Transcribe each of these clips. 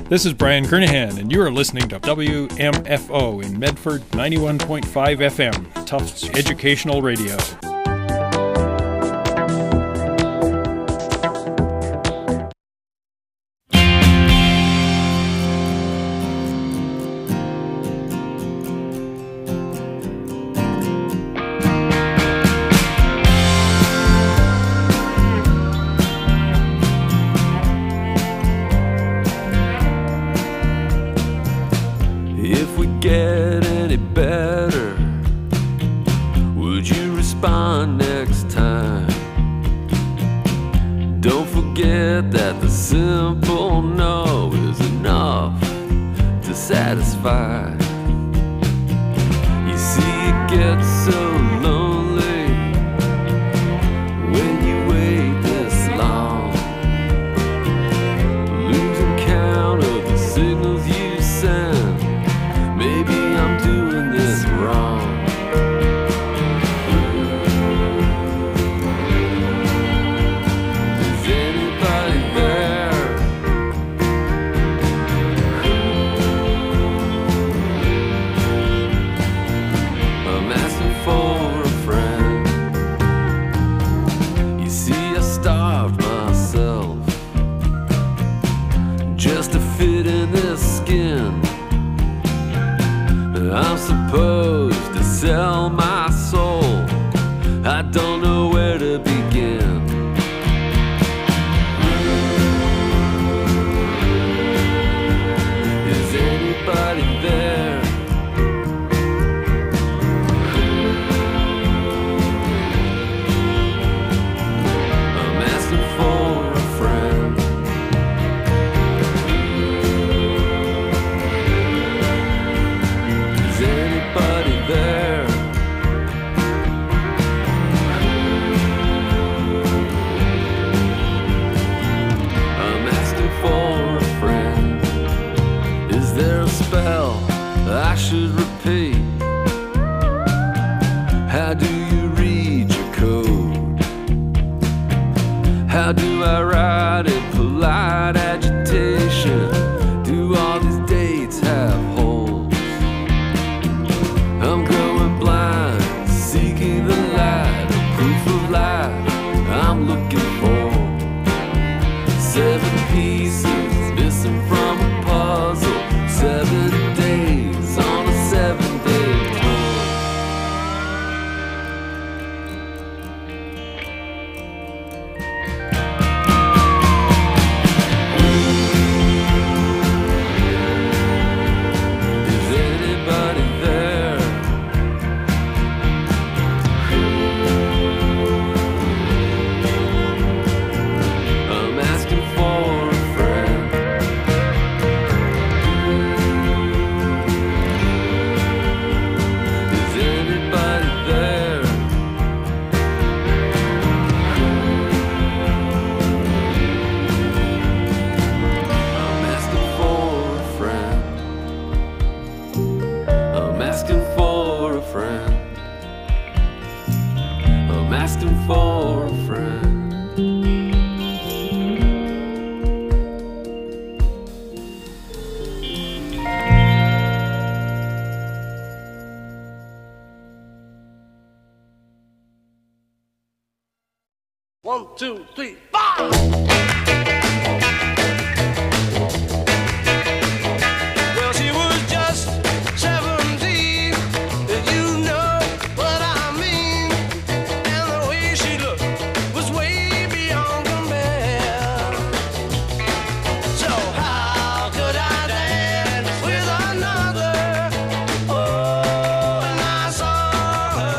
This is Brian Kernahan, and you are listening to WMFO in Medford 91.5 FM, Tufts Educational Radio.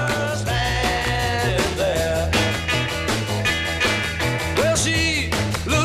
Look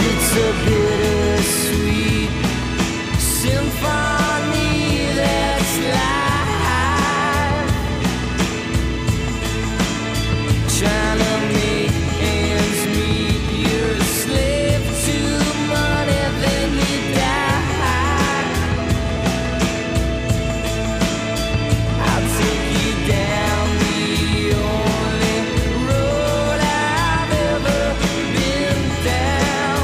it's a bittersweet symphony that's live, trying to make ends meet. You're a slave to money, then you die. I'll take you down the only road I've ever been down.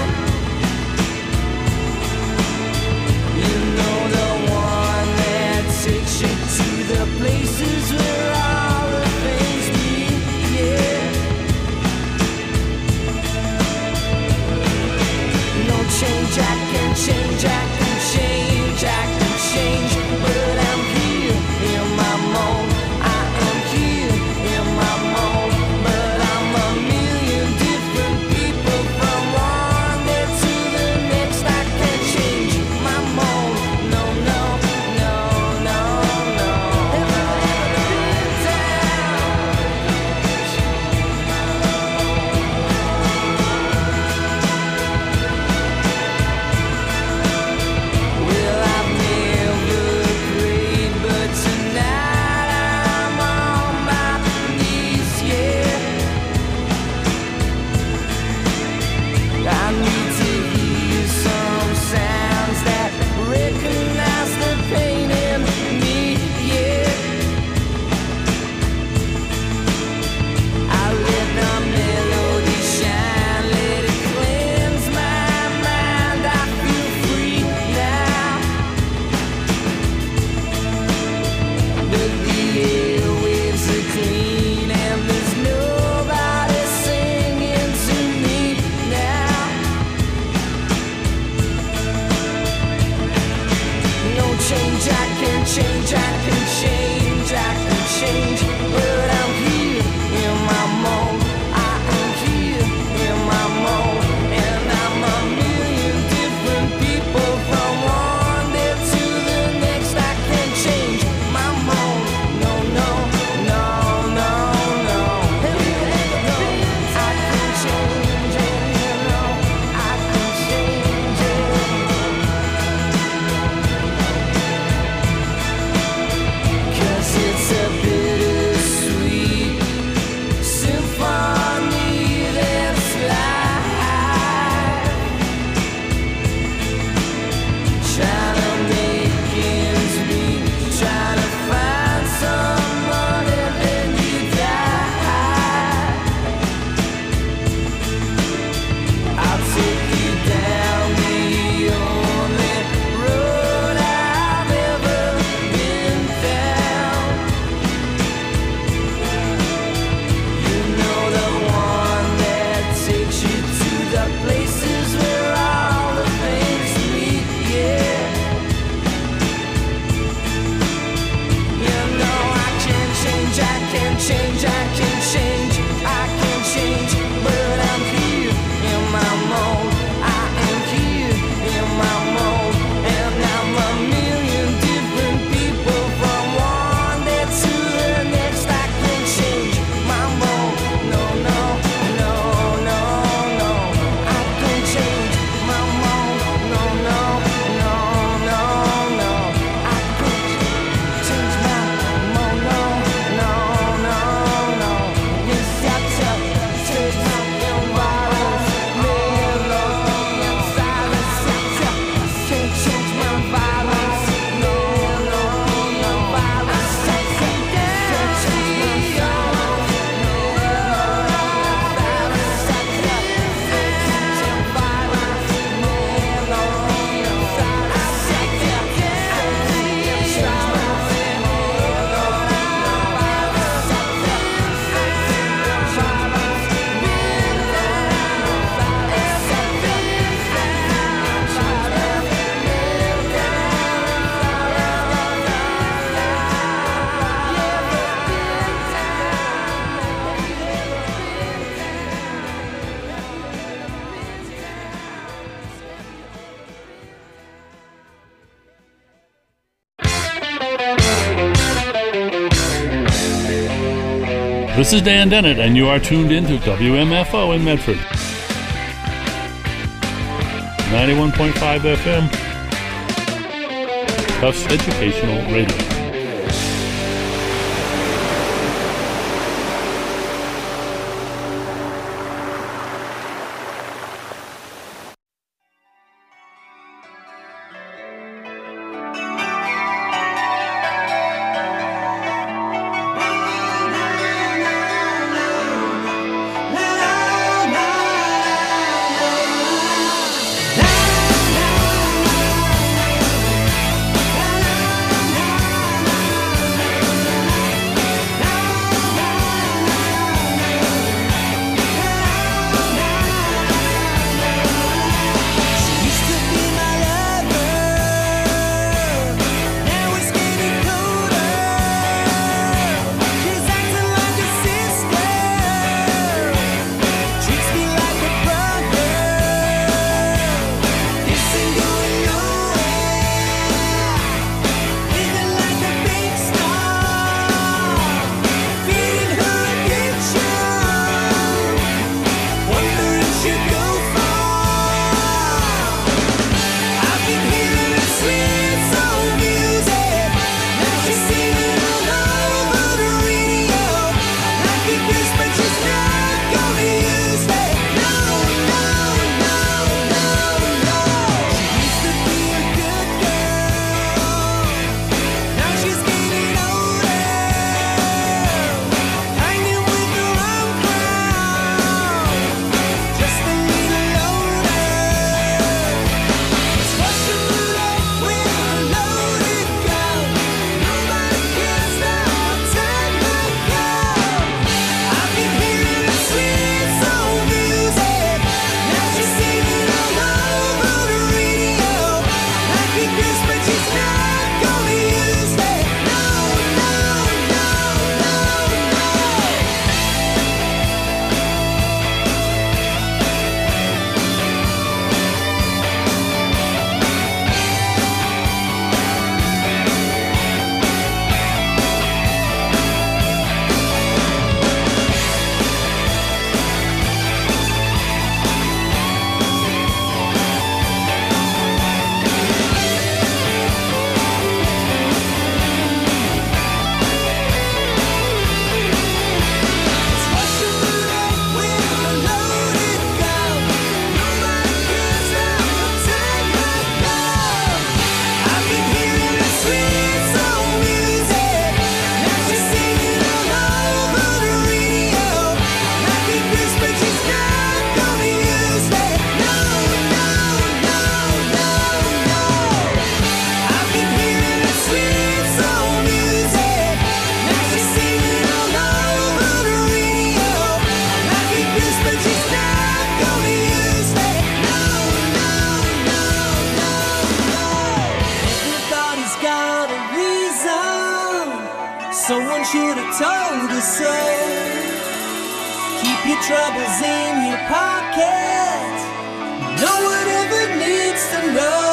You know, the one that takes you to the places where all the things meet, yeah. No change, I can change, I can change, I can change, but I'm here in my mold. I am here in my mold, but I'm a million different people from one day to the next. I can't change my mold. No, no, no, no, no. Have you ever been down? Well, I've never prayed, but tonight I'm on my knees, yeah. I need to hear some sounds that recognize the pain in me, yeah. I let the melody shine, let it cleanse my mind. I feel free now, but the airwaves are clean and there's nobody singing to me now. No change, I can change, I can change, I can change, but I'm here in my mold. I am here in my mold, and I'm a million different people from one day to the next. I can't change my mold. No, no, no, no, no. Have you ever been? I can change it, you know. I can change it. 'Cause it's a bittersweet symphony that's live, trying to make ends meet, trying to find some money, then you die. I'll take you down the only road I've ever been down. You know, the one that takes you to the places where all the things meet, yeah. You know, I can change, I can change, I can change, I can change, but I'm here in my mold. I am here in my mold, and I'm a million different people from one day to the next. I can change my mold. No, no, no, no, no. I can change my mold. No, no, no, no, no. I can change my mold. No, no, no, no. Yes, I tell, change my environment, melody and silence. I tell, can't change my violence, melody and violence. I can't change my violence, melody and violence. I tell, can't change my violence, melody and silence. I tell, can't change my violence, melody and violence. I tell, This is Dan Dennett, and you are tuned in to WMFO in Medford. 91.5 FM, Tufts Educational Radio. Someone should have told us so. Keep your troubles in your pocket. No one ever needs to know.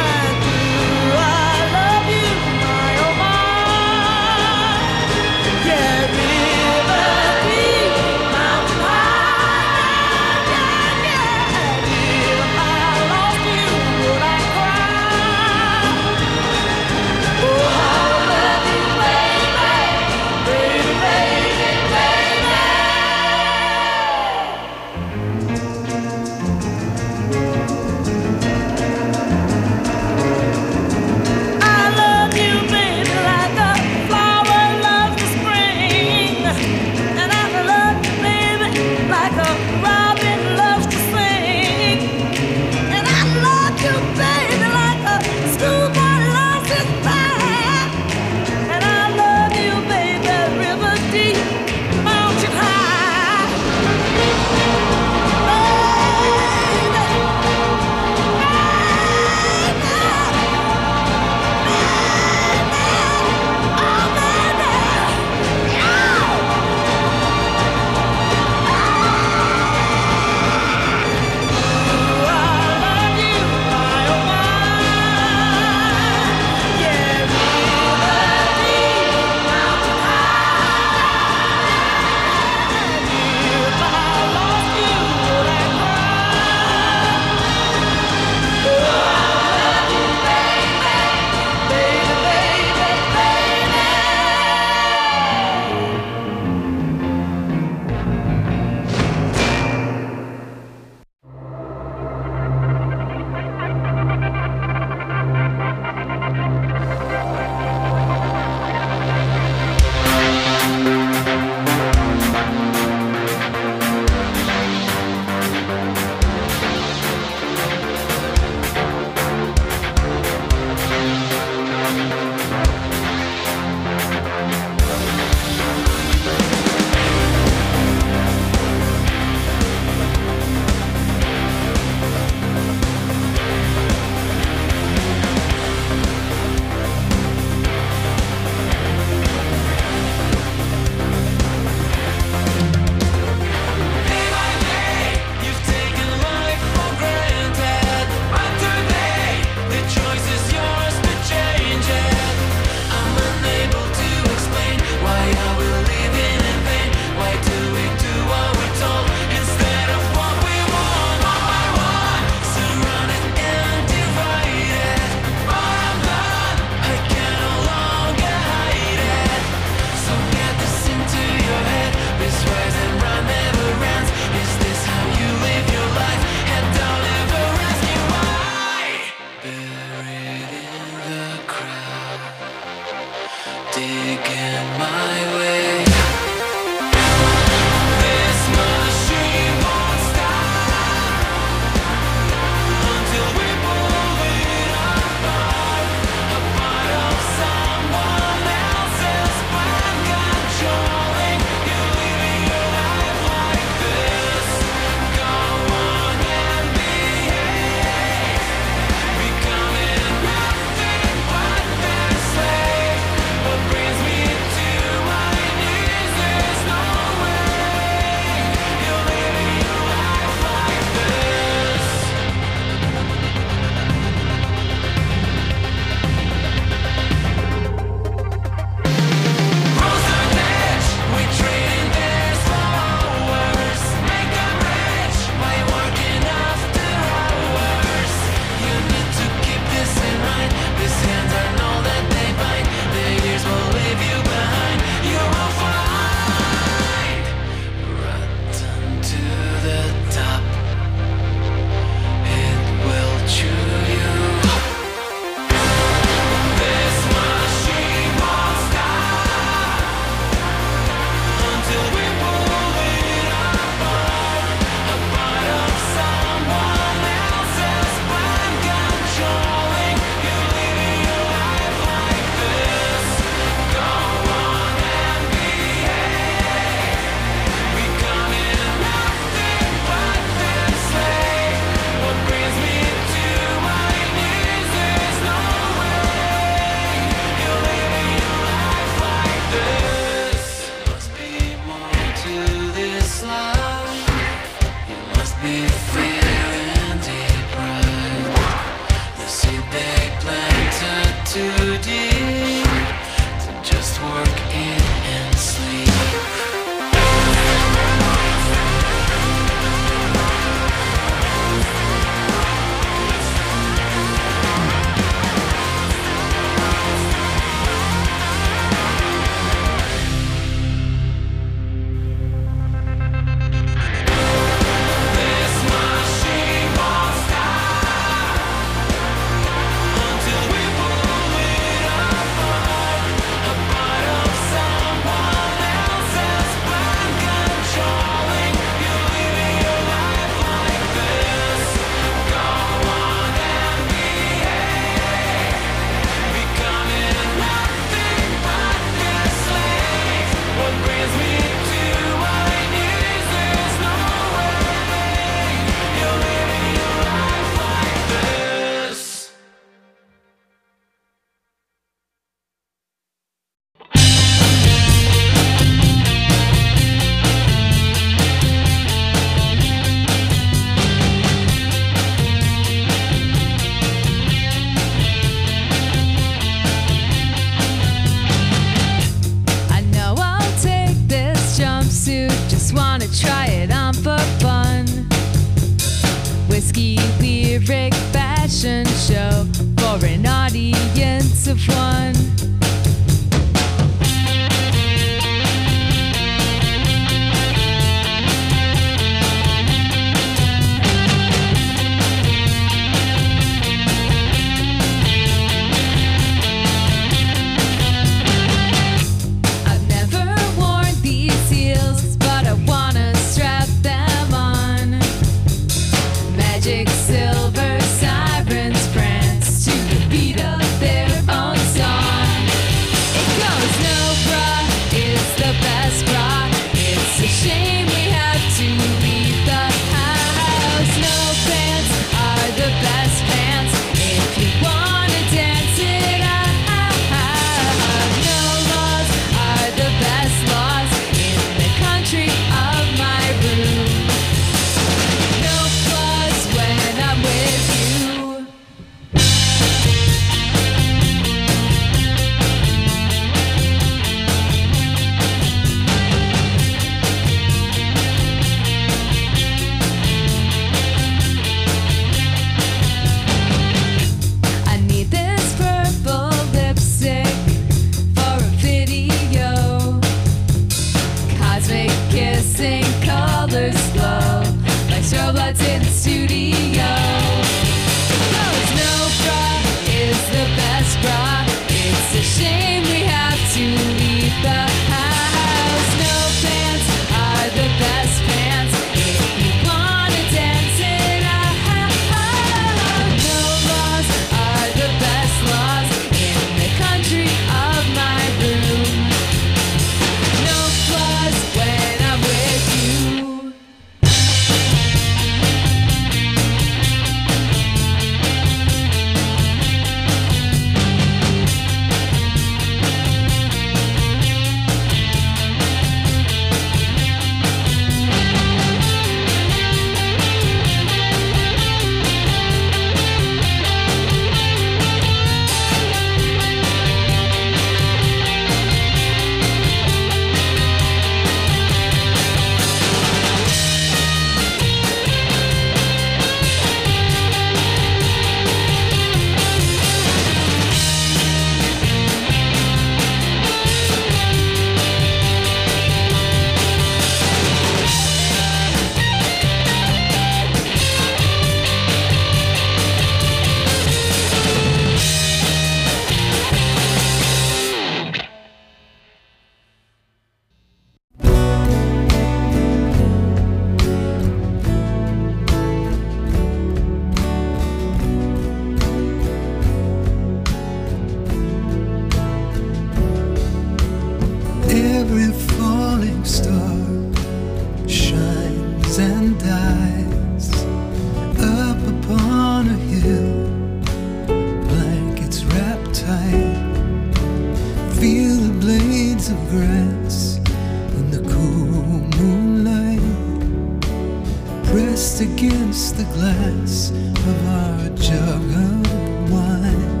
Every falling star shines and dies up upon a hill, blankets wrapped tight. Feel the blades of grass in the cool moonlight, pressed against the glass of our jug of wine.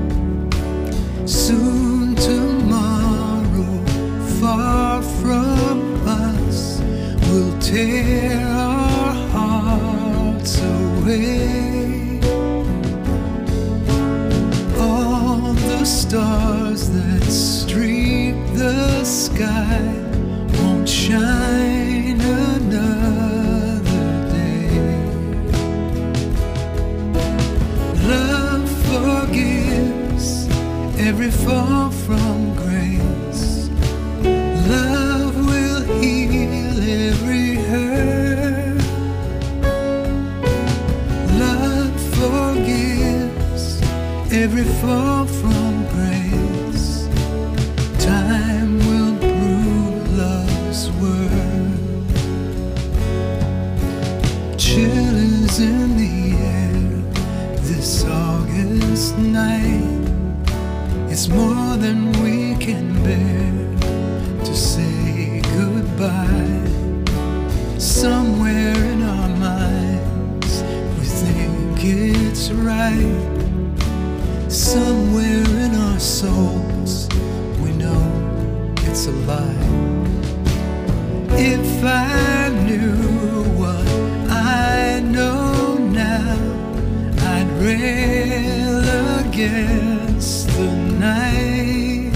Soon tomorrow, far from us, will tear our hearts away. All the stars that streak the sky won't shine another day. Love forgives every fall from grace. Love will heal every hurt. Love forgives every fall from grace. Time will prove love's worth. Chill is in the air this August night. It's more than we can bear to say goodbye. Somewhere in our minds we think it's right. Somewhere in our souls we know it's a lie. If I knew what I know now, I'd rail against the night.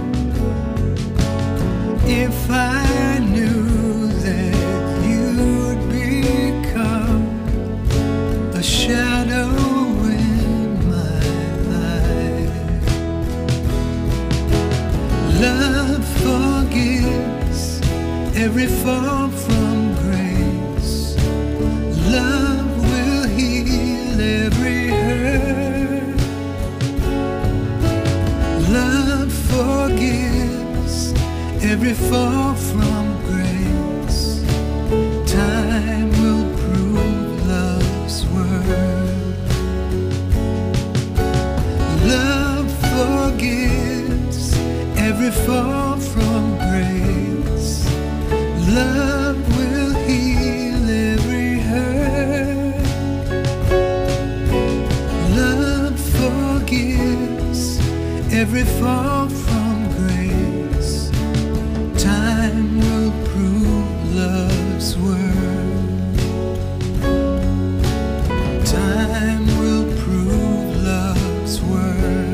If I knew that you'd become a shadow in my life. Love forgives every fall from grace. Love will heal every hurt. Love forgives every fall from grace. Time will prove love's worth. Love forgives every fall from grace. Love will heal every hurt. Love forgives every fall from grace. Time will prove love's worth. Time will prove love's worth.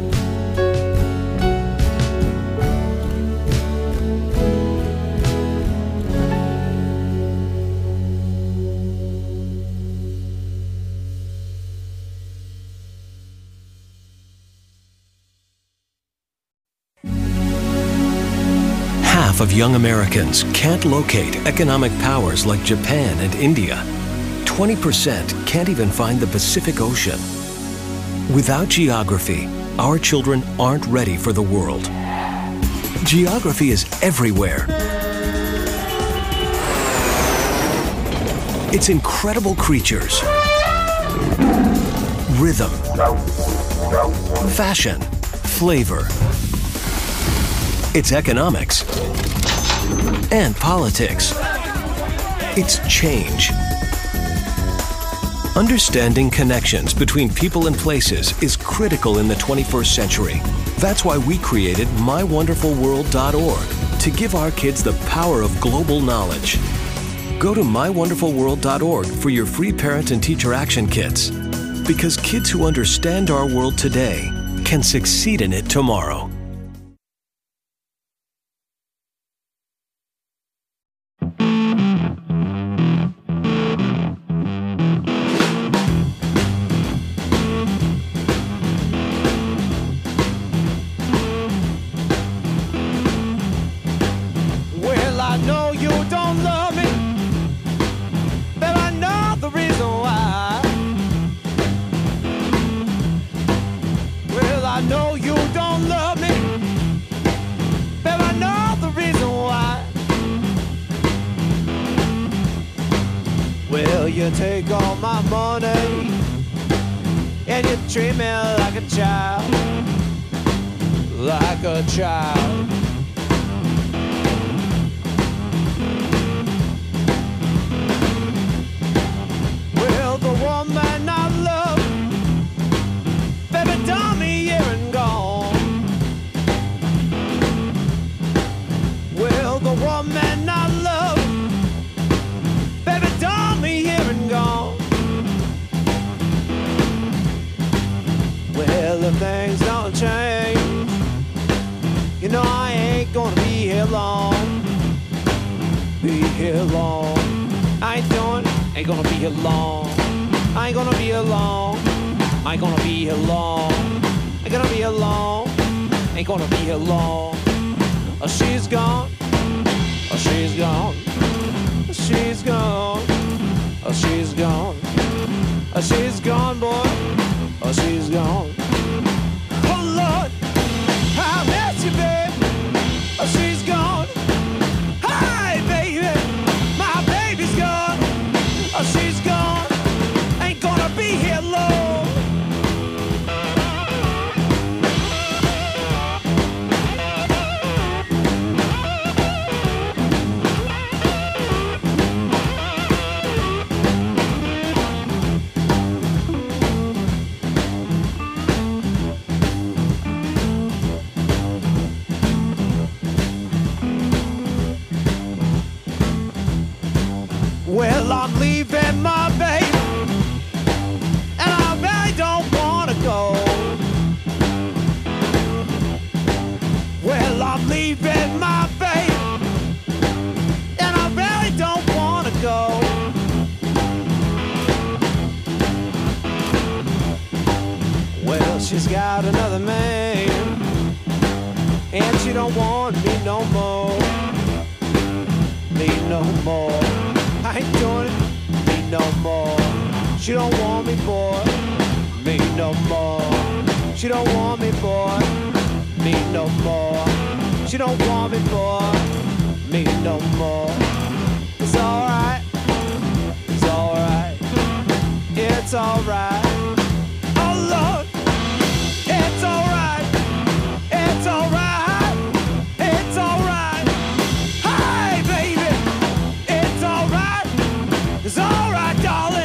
Half of young Americans can't locate economic powers like Japan and India. 20% can't even find the Pacific Ocean. Without geography, our children aren't ready for the world. Geography is everywhere. Its incredible creatures, rhythm, fashion, flavor, its economics, and politics. It's change. Understanding connections between people and places is critical in the 21st century. That's why we created MyWonderfulWorld.org to give our kids the power of global knowledge. Go to MyWonderfulWorld.org for your free parent and teacher action kits. Because kids who understand our world today can succeed in it tomorrow. Well, I know you don't love me, but I know the reason why. Well, I know you don't love me, but I know the reason why. you take all my money and you treat me like a child, like a child. Well, the woman I love, baby, done me here and gone. Well, the woman I love, baby, done me here and gone. Well, if things don't change, you know I ain't gonna be here long. Be here long. I ain't doing, ain't gonna be here long. I ain't gonna be here long. I ain't gonna be here long. Ain't gonna be here long. Ain't gonna be here long. Oh, she's gone. Oh, she's gone. She's gone. Oh, she's gone. Oh, she's gone, boy. Oh, she's gone. Oh, Lord, I miss you, babe. Oh, she's gone. Hi, baby. My baby's gone. Oh, she's gone. Ain't gonna be here long. Well, I'm leaving my baby, and I really don't wanna go. Well, I'm leaving my baby, and I really don't wanna go. Well, she's got another man, and she don't want me no more. Me no more. I ain't doing it, me no more. She don't want me, boy, me no more. She don't want me, boy, me no more. She don't want me, boy, me no more. It's alright, it's alright, it's alright. Oh Lord, it's alright, it's alright, it's alright. Hi, baby, it's alright. It's alright, darling.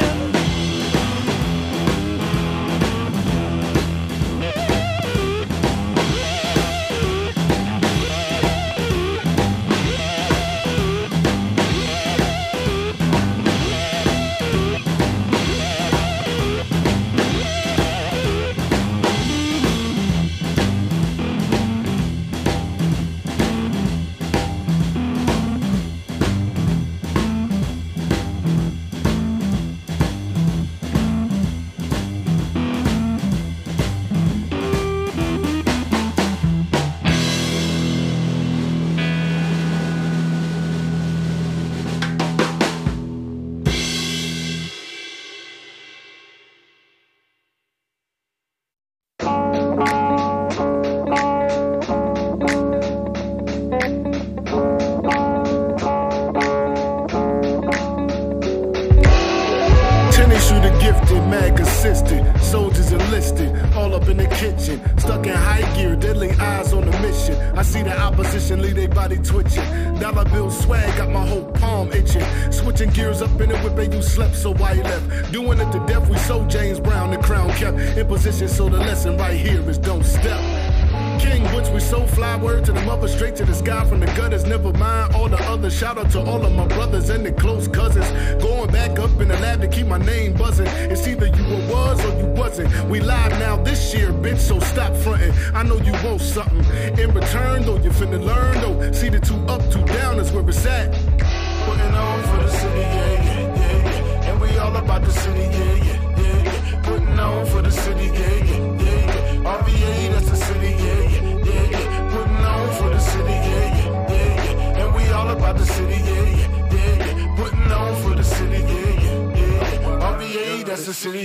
Mad consistent, soldiers enlisted, all up in the kitchen, stuck in high gear, deadly eyes on the mission. I see the opposition leave their body twitching. Dollar bill swag got my whole palm itching. Switching gears up in the whip and you slept, so why you left? Doing it to death, we sold James Brown, the crown kept in position, so the lesson right here is don't step. King Butch, we so fly, word to the mother, straight to the sky from the gutters. Never mind all the others. Shout out to all of my brothers and the close cousins. Going back up in the lab to keep my name buzzing. It's either you was or you wasn't. We live now this year, bitch, so stop fronting. I know you want something in return, though you finna learn, though. See the 2 up, 2 down is where it's at. Putting on for the city, yeah, yeah, yeah, yeah. And we all about the city, yeah, yeah, yeah, yeah. Putting on for the city, yeah, yeah, yeah, yeah. RVA, that's the city, yeah, yeah, yeah, yeah. Putting on for the city, yeah, yeah, yeah, yeah. And we all about the city, yeah, yeah, yeah, yeah. Putting on for the city, yeah, yeah, yeah, yeah. RVA, that's the city, yeah, yeah.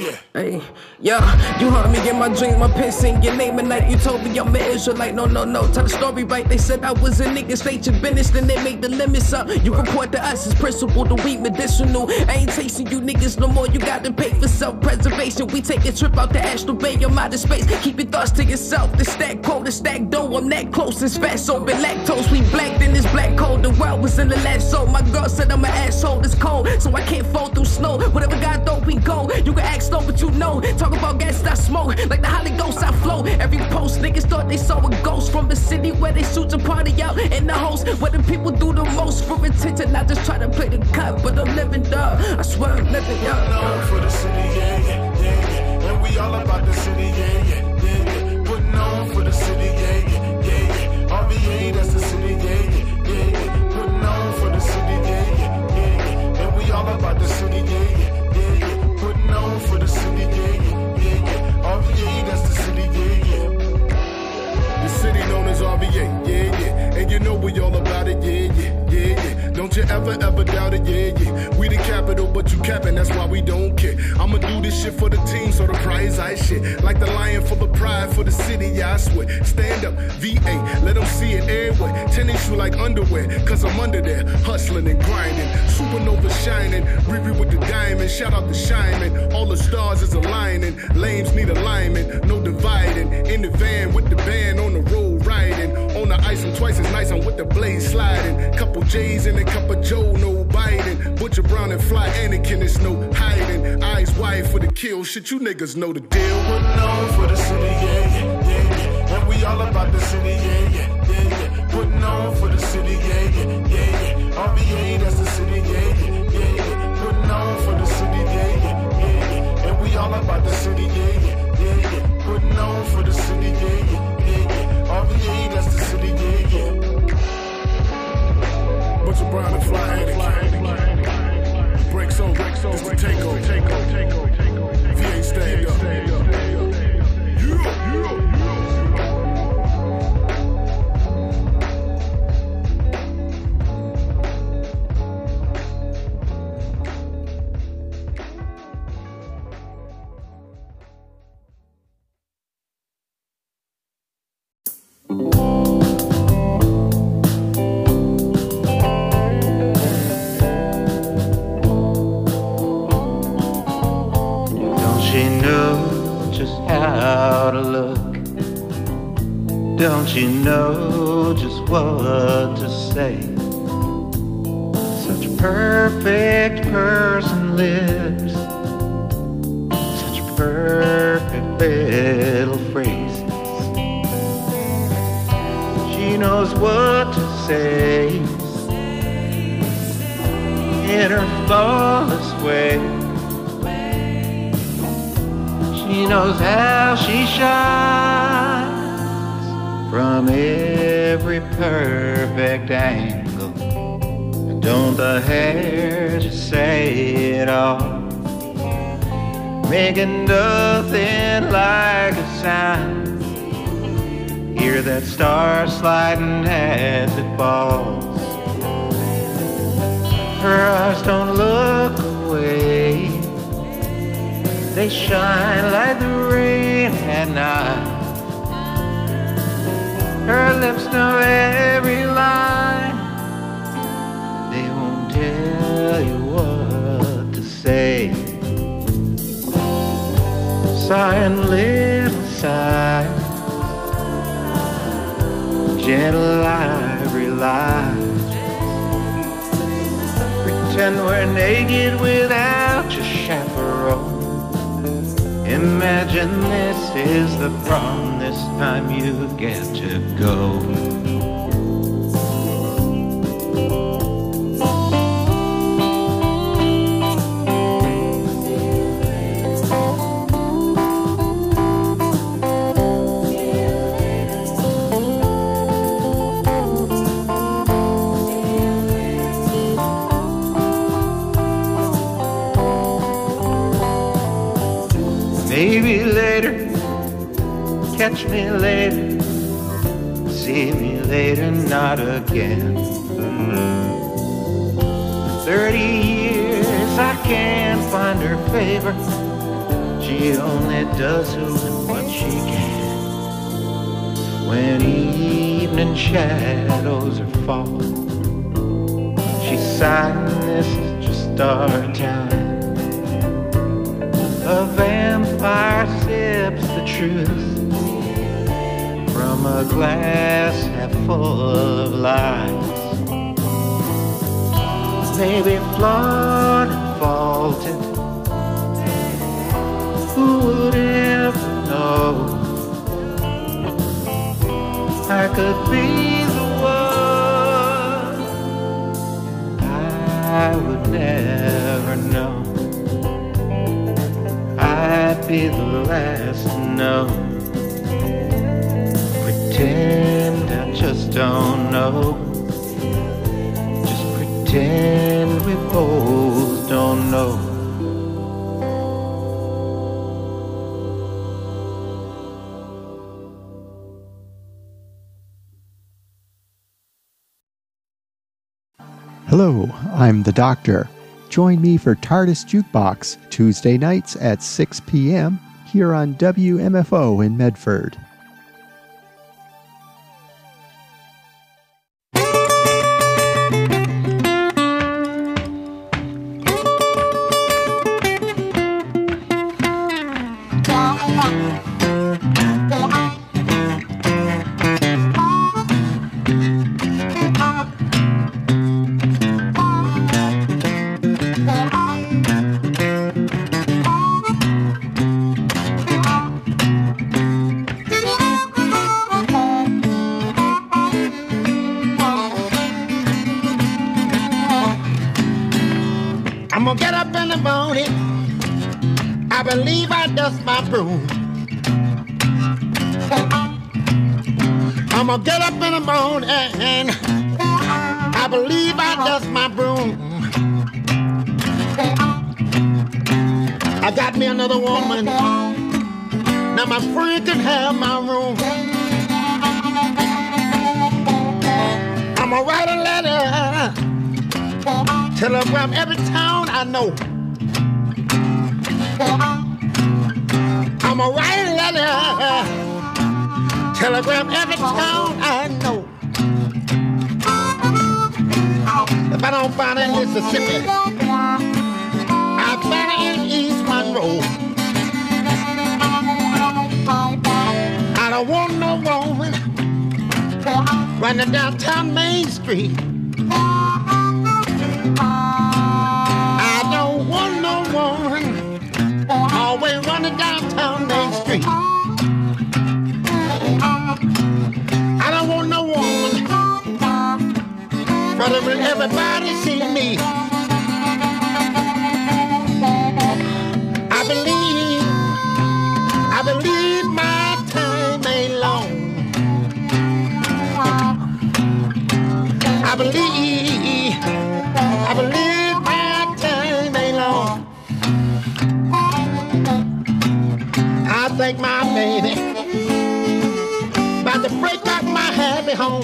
Hey, yeah, you heard me in my dreams, my pen sing your name at night. You told me I'm an Israelite, no. Tell the story right, they said I was a nigga, state your business, then they made the limits up. You report to us as principle, the weed medicinal. I ain't chasing you niggas no more, you gotta pay for self-preservation. We take a trip out to astral bay, I'm out of space. Keep your thoughts to yourself, the stack cold, the stack dough, I'm that close, it's fat, so been lactose. We black, then it's black cold, the world was in the last soul. My girl said I'm an asshole, it's cold, so I can't fall through snow. Whatever God throw, we go, you can ask though, but you know. Talk about gas, I smoke, like the Holy Ghost, I flow. Every post, niggas thought they saw a ghost from the city where they shoot to party out in the host, where the people do the most for attention. I just try to play the cut, but I'm living up. I swear I'm living up. Known for the city, yeah. And we all about the city, yeah. Putting on for the city, yeah. RVA, that's the city, yeah. Putting on for the city, yeah. And we all about the city, yeah. Putting on for the city, yeah. RVA, that's the city, yeah. The city known as RVA, yeah. And you know we all about it, yeah. Don't you ever doubt it, yeah. We the capital, but you capping, that's why we don't care. I'ma do this shit for the team, so the prize I shit. Like the lion full of pride for the city, yeah, I swear. Stand up, VA, let them see it everywhere. Tennis shoe like underwear, cause I'm under there, hustling and grinding. Supernova shining, Riri with the diamond. Shout out to Shyman, all the stars is aligning. Lames need alignment, no dividing. In the van with the band, on the road riding. On the ice, I'm twice as nice, I'm with the blade sliding. Couple J's and a cup of Joe, no biting. Butcher Brown and Fly Anakin, it's no hiding. Eyes wide for the kill, shit, you niggas know the deal. We're known for the city, yeah. And we all about the city, yeah. Putting on for the city, yeah. RVA, that's the city, yeah. Putting on for the city, yeah. And we all about the city, yeah. Putting on for the city, yeah. RVA, that's the city, yeah. Butcher Brown and Fly Anakin. Breaks over, it's the takeover. VA stand up. Don't you know just what to say? Such a perfect person lives, such perfect little phrases. She knows what to say in her flawless way. She knows how she shines from every perfect angle. And don't the hair just say it all, making nothing like a sound. Hear that star sliding as it falls. Her eyes don't look away, they shine like the rain at night. Her lips know every line, they won't tell you what to say. Sighing little sighs, gentle ivory lies. Pretend we're naked without your chaperone. Imagine this is the prom, this time you get to go. Maybe later, catch me later, see me later, not again. 30 years I can't find her favor, She only does what she can when evening shadows are falling. She's sighing, this is just our time. A vampire sips the truth from a glass half full of lies. Maybe flawed and faulted, who would ever know? I could be the one, I would never know. I'd be the last to know. Pretend I just don't know. Just pretend we both don't know. Hello, I'm the Doctor. Join me for TARDIS Jukebox, Tuesday nights at 6 p.m. here on WMFO in Medford. I'm gonna get up in the morning, I believe I dust my broom. I'm gonna get up in the morning, I believe I dust my broom. I got me another woman, now my friend can have my room. I'm gonna write a letter, telegram every town I know. I'm a write a letter, telegram every town I know. If I don't find it in Mississippi, I'll find it in East Monroe. I don't want no woman running downtown Main Street. Always running downtown Main Street. I don't want no woman brother, will everybody see me? I believe my time ain't long. I believe my time ain't long. I think my baby about to break up my happy home.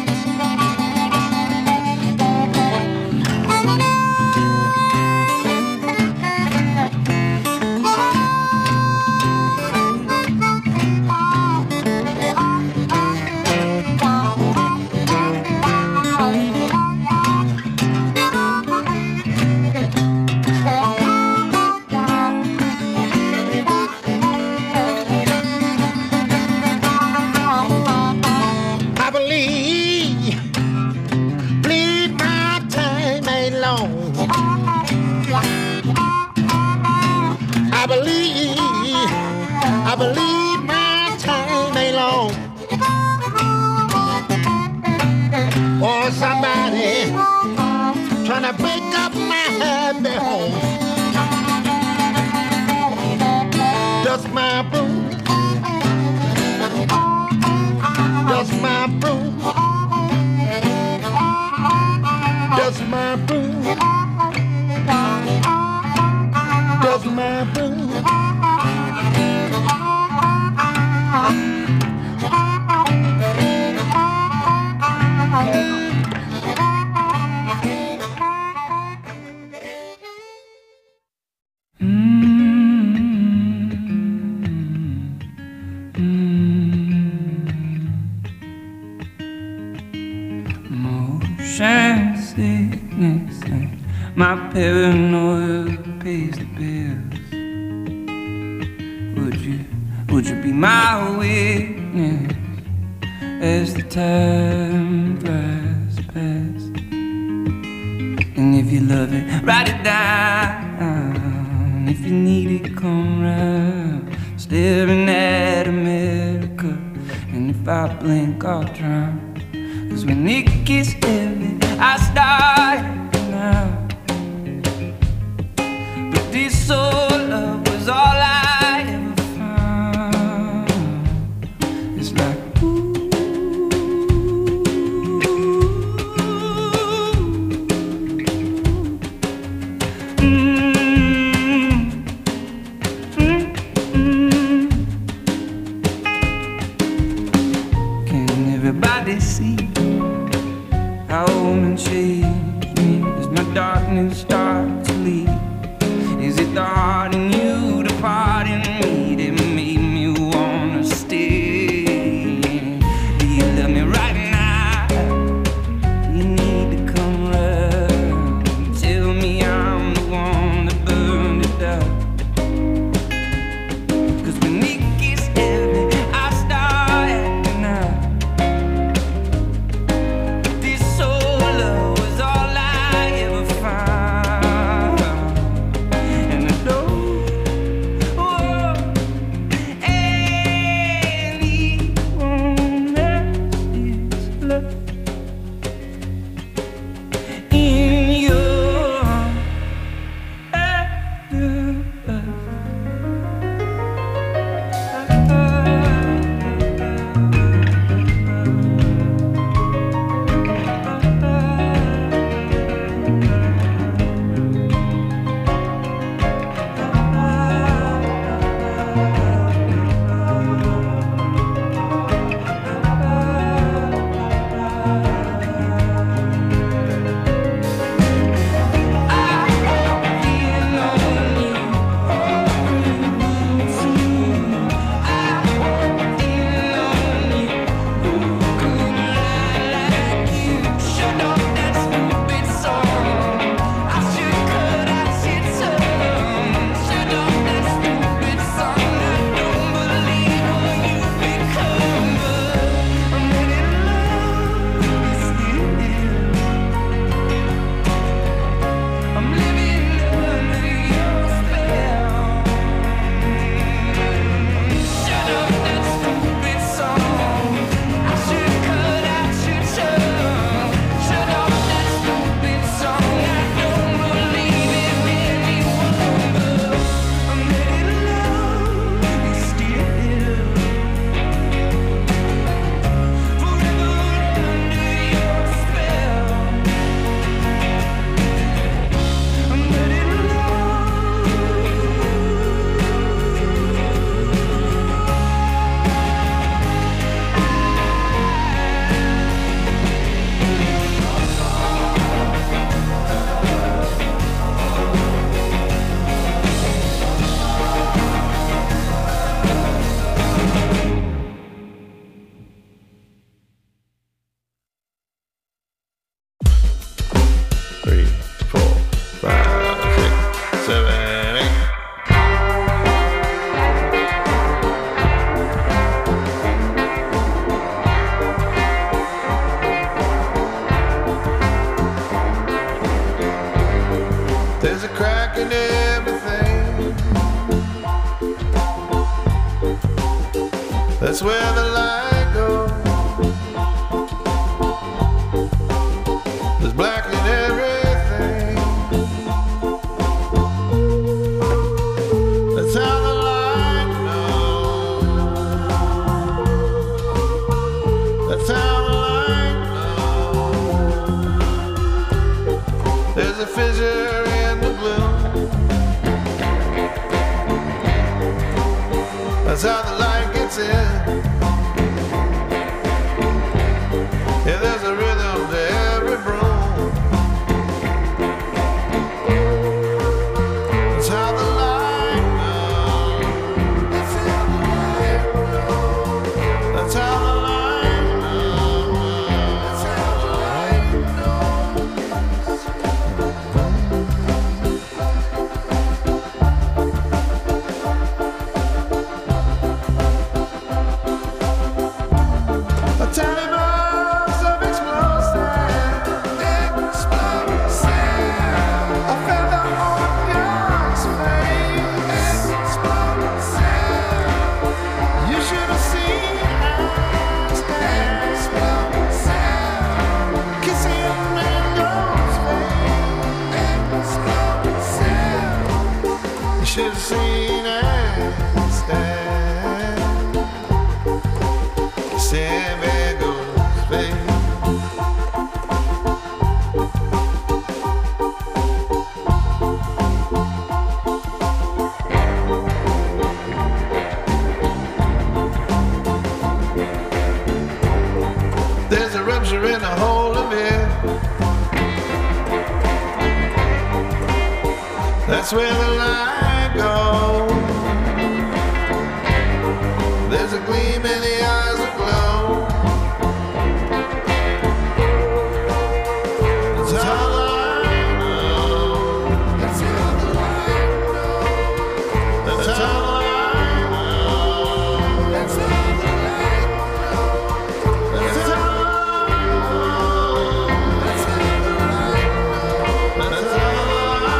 I believe my time ain't long. Or somebody trying to break up my happy home. Dust my broom, dust my broom, dust my broom, dust my broom. motion sickness and my paranoia pays the bills. Would you be my witness as the time flies past? And if you love it, write it down. If you need it, come round. Staring at America, and if I blink, I'll drown. 'Cause when it gets heavy, I start now. But this soul love was all I ever found. It's like everybody see how a woman changed me as my darkness starts to leave? Is it the heart in you, the part in me that made me wanna stay? Do you love me right now? Do you need to come round? Tell me I'm the one that burned it down. 'Cause when it gets heavy, I start acting out. That's where the light goes. There's black in everything. That's how the light knows. That's how the light knows. There's a fissure in the blue. That's how the light gets in. Yeah, there's a rhythm to every broom. That's how the light knows. That's how the light knows. That's how the light knows. That's how the light knows. treasure in a hole of it. That's where the light goes. There's a gleam in the eyes that glow. That's how the light knows. That's how the light knows. That's how the light knows. That's how the light knows. That's how the light knows. That's how the light knows. That's how the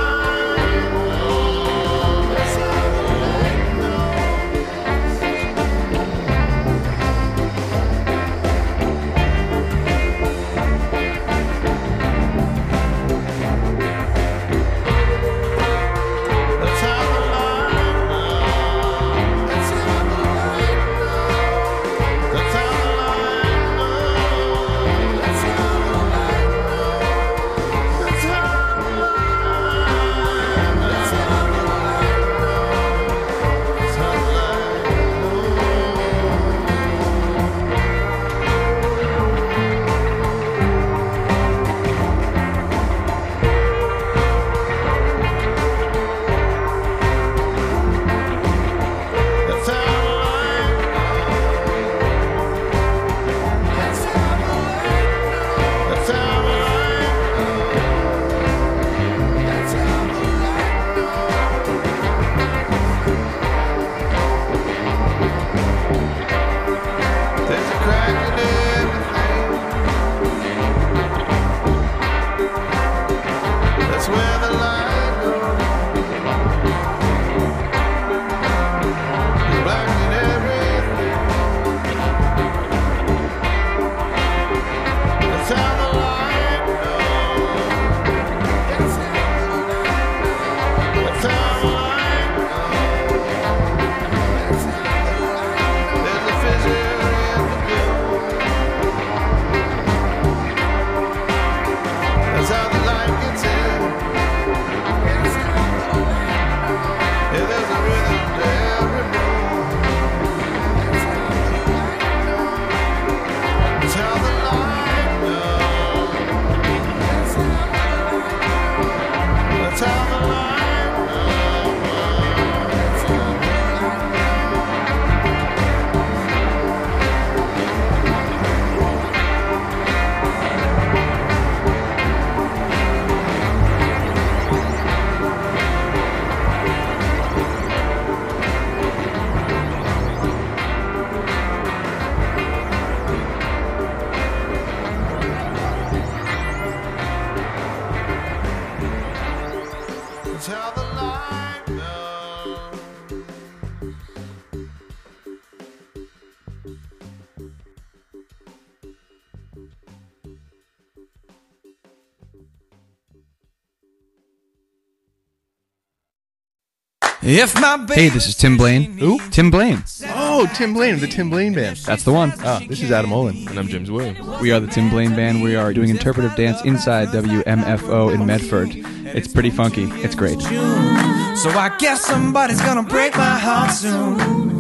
Hey, this is Tim Blaine. Who? Tim Blaine. Oh, Tim Blaine of the Tim Blaine Band. That's the one. This is Adam Olin. And I'm James Williams. We are the Tim Blaine Band. We are doing interpretive dance inside WMFO in Medford. It's pretty funky. It's great. So I guess somebody's gonna break my heart soon.